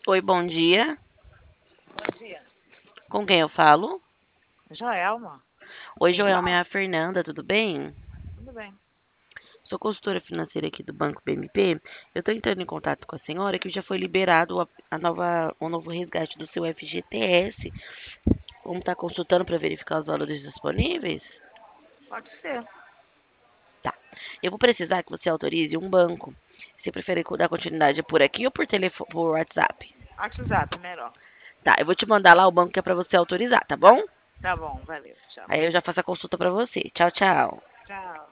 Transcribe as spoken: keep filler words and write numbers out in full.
Oi, bom dia. Bom dia. Com quem eu falo? Joelma, Oi, Joelma, é a Fernanda, tudo bem? tudo bem? Sou consultora financeira aqui do Banco B M P. Eu estou entrando em contato com a senhora que já foi liberado a, a nova, o novo resgate do seu F G T S. Vamos estar consultando para verificar os valores disponíveis? Pode ser. Tá. Eu vou precisar que você autorize um banco. Você prefere dar continuidade por aqui ou por telefone, por WhatsApp? WhatsApp, melhor. Tá, eu vou te mandar lá o banco que é para você autorizar, tá bom? Tá bom, valeu. Tchau. Aí eu já faço a consulta para você. Tchau, tchau. Tchau.